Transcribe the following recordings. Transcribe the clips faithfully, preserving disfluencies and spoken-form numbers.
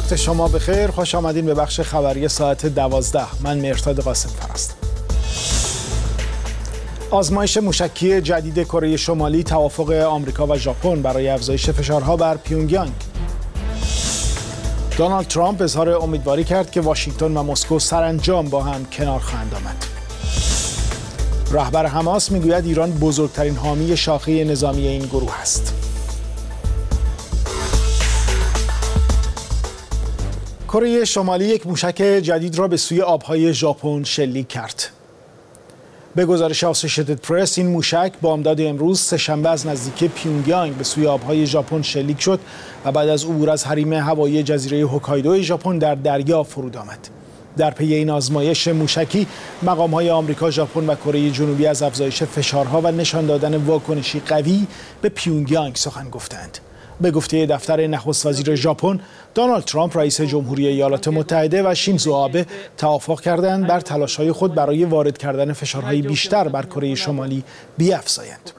وقت شما بخیر، خوش آمدین به بخش خبری ساعت دوازده. من مهرداد قاسم فرستم. آزمایش موشکی جدید کره شمالی، توافق آمریکا و ژاپن برای افزایش فشارها بر پیونگیانگ. دونالد ترامپ اظهار امیدواری کرد که واشنگتن و مسکو سرانجام با هم کنار خواهند آمد. رهبر حماس میگوید ایران بزرگترین حامی شاخه نظامی این گروه است. کره شمالی یک موشک جدید را به سوی آبهای ژاپن شلیک کرد. به گزارش آسوشیتد پرس، این موشک بامداد امروز سه‌شنبه از نزدیکی پیونگیانگ به سوی آبهای ژاپن شلیک شد و بعد از عبور از حریم هوایی جزیره هوکایدو ژاپن در دریا فرود آمد. در پی این آزمایش موشکی، مقام‌های آمریکا، ژاپن و کره جنوبی از افزایش فشارها و نشان دادن واکنشی قوی به پیونگیانگ سخن گفتند. به گفته دفتر نخست وزیر ژاپن، دونالد ترامپ رئیس جمهوری ایالات متحده و شینزو آبه توافق کردند بر تلاش‌های خود برای وارد کردن فشارهای بیشتر بر کره شمالی بیفزایند.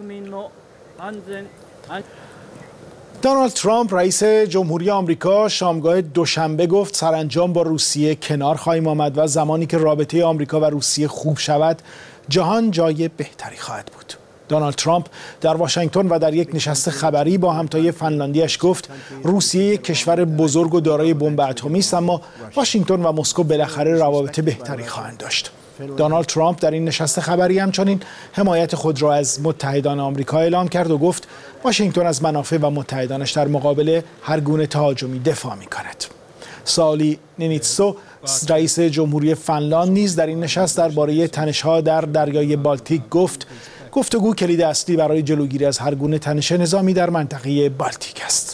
دونالد ترامپ رئیس جمهوری آمریکا شامگاه دوشنبه گفت سرانجام با روسیه کنار خواهیم آمد و زمانی که رابطه آمریکا و روسیه خوب شود، جهان جای بهتری خواهد بود. دونالد ترامپ در واشنگتن و در یک نشست خبری با همتای فنلاندیش گفت روسیه یک کشور بزرگ و دارای بمب اتمی است، اما واشنگتن و مسکو بالاخره روابط بهتری خواهند داشت. دونالد ترامپ در این نشست خبری همچنین حمایت خود را از متحدان آمریکا اعلام کرد و گفت واشنگتن از منافع و متحدانش در مقابل هر گونه تهاجمی دفاع می‌کند. سالی نینیتسو رئیس جمهوری فنلاند نیز در این نشست درباره تنش‌ها در دریای بالتیک گفت گفتگو کلید اصلی برای جلوگیری از هر گونه تنش نظامی در منطقه بالتیک است.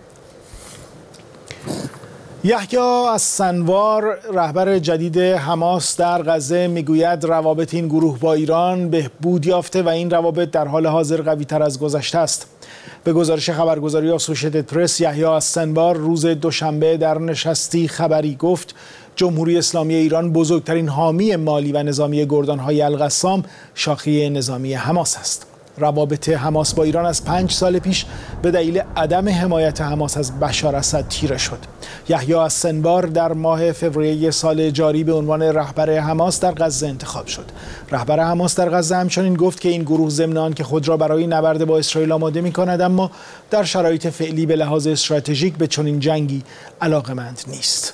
یحیی السنوار، رهبر جدید حماس در غزه، میگوید روابط این گروه با ایران بهبود یافته و این روابط در حال حاضر قوی‌تر از گذشته است. به گزارش خبرگزاری آسوشیتد پرس، یحیی السنوار روز دوشنبه در نشستی خبری گفت جمهوری اسلامی ایران بزرگترین حامی مالی و نظامی گردان‌های القسام، شاخه نظامی حماس است. روابط حماس با ایران از پنج سال پیش به دلیل عدم حمایت حماس از بشار اسد تیره شد. یحیی السنوار در ماه فوریه سال جاری به عنوان رهبر حماس در غزه انتخاب شد. رهبر حماس در غزه همچنین گفت که این گروه ضمن آنکه خود را برای نبرد با اسرائیل آماده می‌کند، اما در شرایط فعلی به لحاظ استراتژیک به چنین جنگی علاقه‌مند نیست.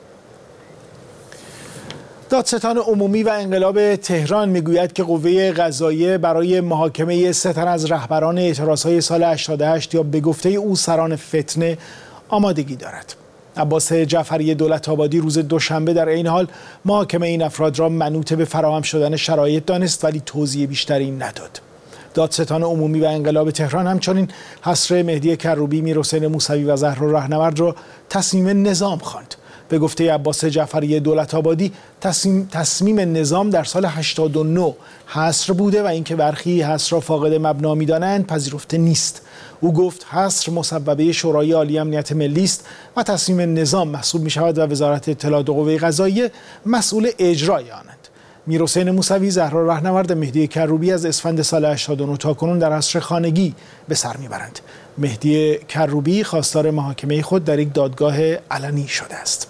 دادستان عمومی و انقلاب تهران میگوید که قوه قضاییه برای محاکمه سه تن از رهبران اعتراضهای سال هشتاد و هشت یا به گفته او سران فتنه آمادگی دارد. عباس جعفری دولت‌آبادی روز دوشنبه در این حال محاکمه این افراد را منوط به فراهم شدن شرایط دانست، ولی توضیح بیشتری نداد. دادستان عمومی و انقلاب تهران همچنین حصر مهدی کروبی، میرحسین موسوی و زهرا رهنورد را تصمیم نظام خواند. به گفته عباس جعفری دولت‌آبادی، تصمیم, تصمیم نظام در سال هشتاد و نه حصر بوده و اینکه برخی حصر را فاقد مبنا می‌دانند پذیرفته نیست. او گفت حصر مصوبه شورای عالی امنیت ملی است و تصمیم نظام محسوب می‌شود و وزارت اطلاعات و قوه قضاییه مسئول اجرای آنند. میرحسین موسوی، زهرا رهنورد، مهدی کروبی از اسفند سال هشتاد و نه تا کنون در حصر خانگی به سر میبرند. مهدی کروبی خواستار محاکمه خود در یک دادگاه علنی شده است.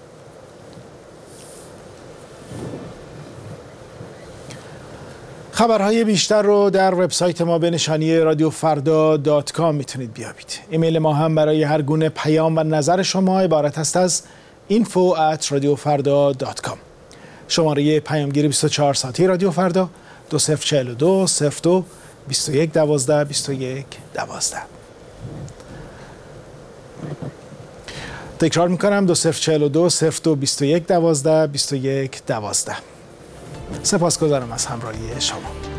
خبرهای بیشتر رو در وبسایت ما به نشانی رادیو فردا دات کام میتونید بیابید. ایمیل ما هم برای هر گونه پیام و نظر شما عبارت است از اینفو ات رادیو فردا دات کام. شماره پیامگیر بیست و چهار ساعتی رادیو فردا دو صفر چهل و دو صفر دو بیست و یک دوازده بیست و یک دوازده. تکرار میکنم دو صفر چهل و دو صفر دو بیست و یک دوازده بیست و یک دوازده. سپاسگزارم از همراهی شما.